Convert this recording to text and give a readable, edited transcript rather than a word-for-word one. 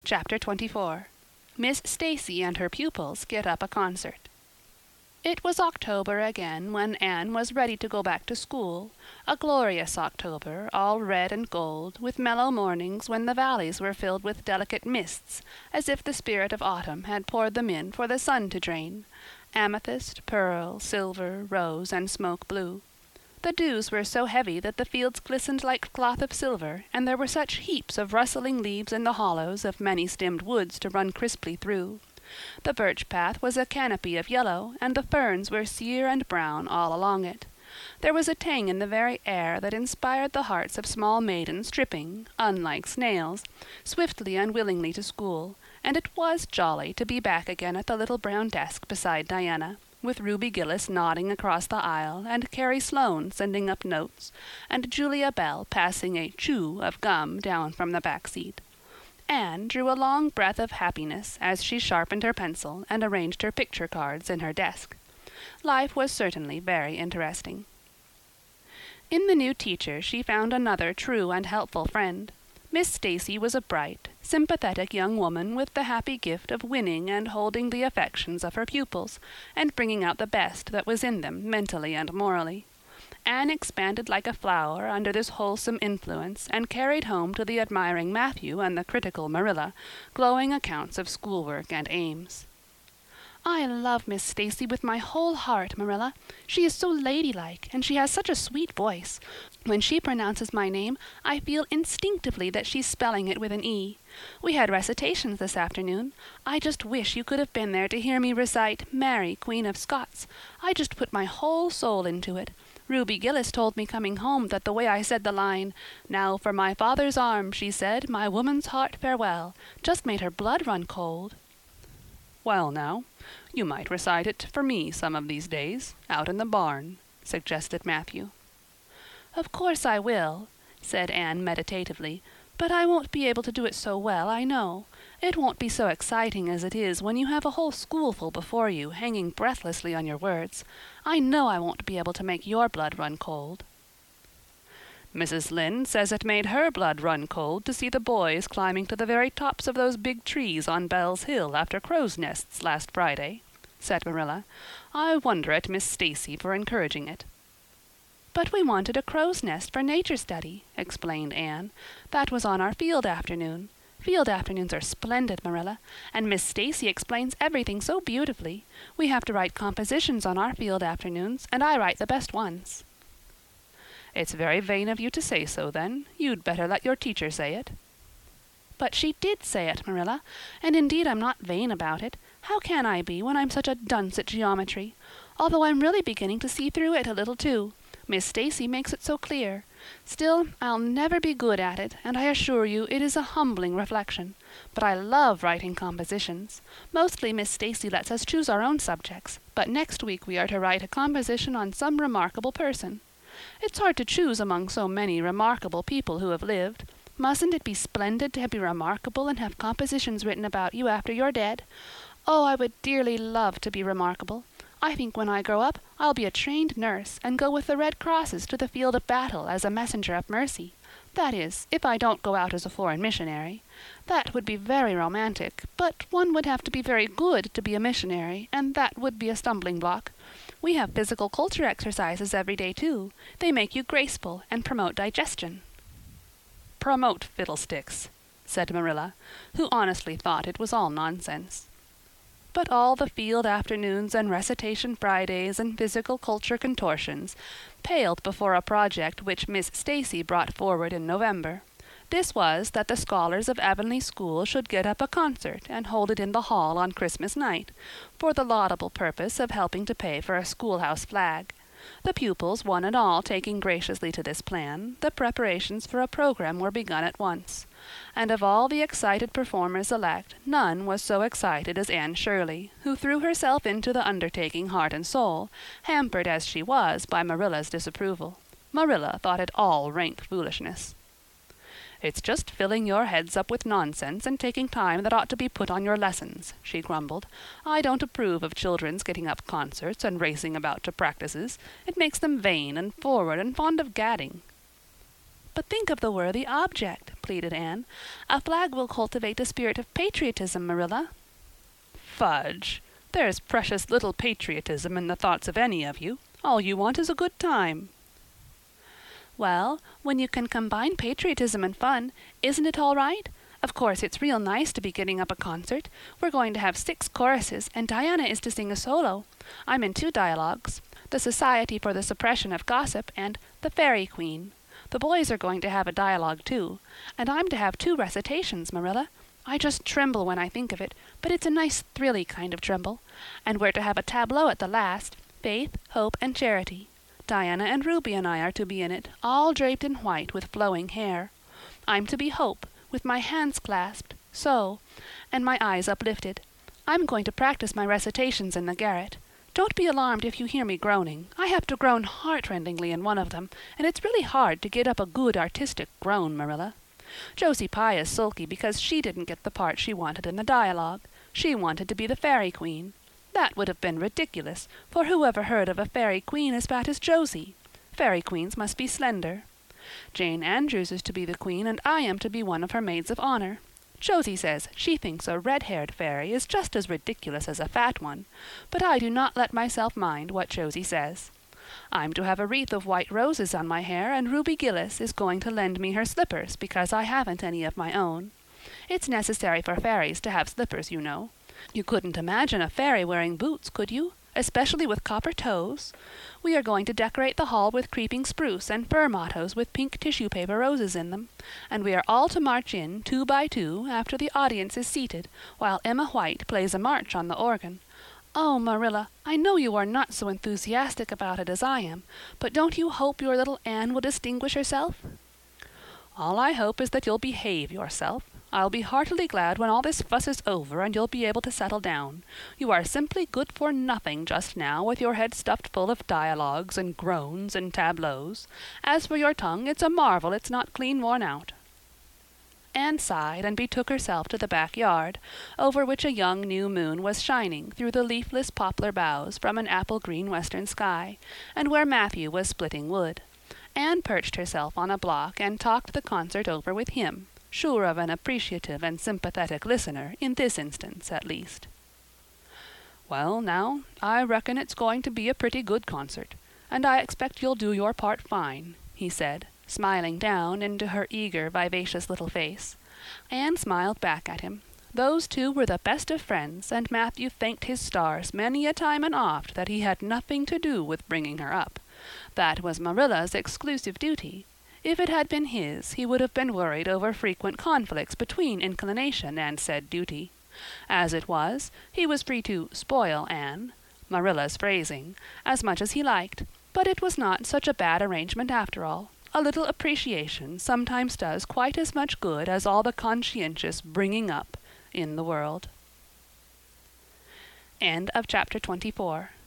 Chapter 24. Miss Stacy and her pupils get up a concert. It was October again when Anne was ready to go back to school, a glorious October, all red and gold, with mellow mornings when the valleys were filled with delicate mists, as if the spirit of autumn had poured them in for the sun to drain, amethyst, pearl, silver, rose, and smoke blue. The dews were so heavy that the fields glistened like cloth of silver, and there were such heaps of rustling leaves in the hollows of many-stemmed woods to run crisply through. The birch path was a canopy of yellow, and the ferns were sere and brown all along it. There was a tang in the very air that inspired the hearts of small maidens tripping, unlike snails, swiftly and willingly to school, and it was jolly to be back again at the little brown desk beside Diana, with Ruby Gillis nodding across the aisle, and Carrie Sloane sending up notes, and Julia Bell passing a chew of gum down from the back seat. Anne drew a long breath of happiness as she sharpened her pencil and arranged her picture cards in her desk. Life was certainly very interesting. In the new teacher she found another true and helpful friend. Miss Stacy was a bright, sympathetic young woman with the happy gift of winning and holding the affections of her pupils, and bringing out the best that was in them mentally and morally. Anne expanded like a flower under this wholesome influence, and carried home to the admiring Matthew and the critical Marilla glowing accounts of schoolwork and aims. "I love Miss Stacy with my whole heart, Marilla. She is so ladylike, and she has such a sweet voice. When she pronounces my name, I feel instinctively that she's spelling it with an E. We had recitations this afternoon. I just wish you could have been there to hear me recite 'Mary, Queen of Scots.' I just put my whole soul into it. Ruby Gillis told me coming home that the way I said the line, 'Now for my father's arms,' she said, 'my woman's heart farewell,' just made her blood run cold." "Well now, you might recite it for me some of these days, out in the barn," suggested Matthew. "Of course I will," said Anne meditatively, "but I won't be able to do it so well, I know. It won't be so exciting as it is when you have a whole schoolful before you, hanging breathlessly on your words. I know I won't be able to make your blood run cold." "Mrs. Lynde says it made her blood run cold to see the boys climbing to the very tops of those big trees on Bell's Hill after crow's nests last Friday," said Marilla. "I wonder at Miss Stacy for encouraging it." "But we wanted a crow's nest for nature study," explained Anne. "That was on our field afternoon. Field afternoons are splendid, Marilla, and Miss Stacy explains everything so beautifully. We have to write compositions on our field afternoons, and I write the best ones." "It's very vain of you to say so, then. You'd better let your teacher say it." "But she did say it, Marilla, and indeed I'm not vain about it. How can I be when I'm such a dunce at geometry? Although I'm really beginning to see through it a little too. Miss Stacy makes it so clear. Still, I'll never be good at it, and I assure you it is a humbling reflection. But I love writing compositions. Mostly Miss Stacy lets us choose our own subjects, but next week we are to write a composition on some remarkable person. It's hard to choose among so many remarkable people who have lived. Mustn't it be splendid to be remarkable and have compositions written about you after you're dead? Oh, I would dearly love to be remarkable. I think when I grow up I'll be a trained nurse and go with the Red Crosses to the field of battle as a messenger of mercy. That is, if I don't go out as a foreign missionary. That would be very romantic, but one would have to be very good to be a missionary, and that would be a stumbling block. We have physical culture exercises every day, too. They make you graceful and promote digestion." "Promote fiddlesticks," said Marilla, who honestly thought it was all nonsense. But all the field afternoons and recitation Fridays and physical culture contortions paled before a project which Miss Stacy brought forward in November. This was that the scholars of Avonlea School should get up a concert and hold it in the hall on Christmas night, for the laudable purpose of helping to pay for a schoolhouse flag. The pupils, one and all, taking graciously to this plan, the preparations for a program were begun at once. And of all the excited performers-elect, none was so excited as Anne Shirley, who threw herself into the undertaking heart and soul, hampered as she was by Marilla's disapproval. Marilla thought it all rank foolishness. "It's just filling your heads up with nonsense and taking time that ought to be put on your lessons," she grumbled. "I don't approve of children's getting up concerts and racing about to practices. It makes them vain and forward and fond of gadding." But think of the worthy object, pleaded Anne. A flag will cultivate a spirit of patriotism, Marilla. Fudge! There's precious little patriotism in the thoughts of any of you. All you want is a good time. Well, when you can combine patriotism and fun, isn't it all right? Of course, it's real nice to be getting up a concert. We're going to have 6 choruses, and Diana is to sing a solo. I'm in 2 dialogues, the Society for the Suppression of Gossip and the Fairy Queen. The boys are going to have a dialogue, too. And I'm to have 2 recitations, Marilla. I just tremble when I think of it, but it's a nice thrilly kind of tremble. And we're to have a tableau at the last, Faith, Hope, and Charity. Diana and Ruby and I are to be in it, all draped in white with flowing hair. I'm to be Hope, with my hands clasped, so, and my eyes uplifted. I'm going to practice my recitations in the garret. Don't be alarmed if you hear me groaning. I have to groan heartrendingly in one of them, and it's really hard to get up a good artistic groan, Marilla. Josie Pye is sulky because she didn't get the part she wanted in the dialogue. She wanted to be the Fairy Queen. That would have been ridiculous, for who ever heard of a fairy queen as fat as Josie? Fairy queens must be slender. Jane Andrews is to be the queen, and I am to be one of her maids of honor. Josie says she thinks a red-haired fairy is just as ridiculous as a fat one, but I do not let myself mind what Josie says. I'm to have a wreath of white roses on my hair, and Ruby Gillis is going to lend me her slippers because I haven't any of my own. It's necessary for fairies to have slippers, you know. You couldn't imagine a fairy wearing boots, could you? Especially with copper toes. We are going to decorate the hall with creeping spruce and fir mottos with pink tissue paper roses in them, and we are all to march in 2 by 2 after the audience is seated, while Emma White plays a march on the organ. Oh, Marilla, I know you are not so enthusiastic about it as I am, but don't you hope your little Anne will distinguish herself? All I hope is that you'll behave yourself. I'll be heartily glad when all this fuss is over and you'll be able to settle down. You are simply good for nothing just now, with your head stuffed full of dialogues and groans and tableaux. As for your tongue, it's a marvel it's not clean worn out. Anne sighed and betook herself to the backyard, over which a young new moon was shining through the leafless poplar boughs from an apple-green western sky, and where Matthew was splitting wood. Anne perched herself on a block and talked the concert over with him, sure of an appreciative and sympathetic listener, in this instance at least. Well, now, I reckon it's going to be a pretty good concert, and I expect you'll do your part fine, he said, smiling down into her eager, vivacious little face. Anne smiled back at him. Those two were the best of friends, and Matthew thanked his stars many a time and oft that he had nothing to do with bringing her up. That was Marilla's exclusive duty. If it had been his, he would have been worried over frequent conflicts between inclination and said duty. As it was, he was free to "spoil Anne," Marilla's phrasing, as much as he liked, but it was not such a bad arrangement after all. A little appreciation sometimes does quite as much good as all the conscientious bringing up in the world. End of chapter 24.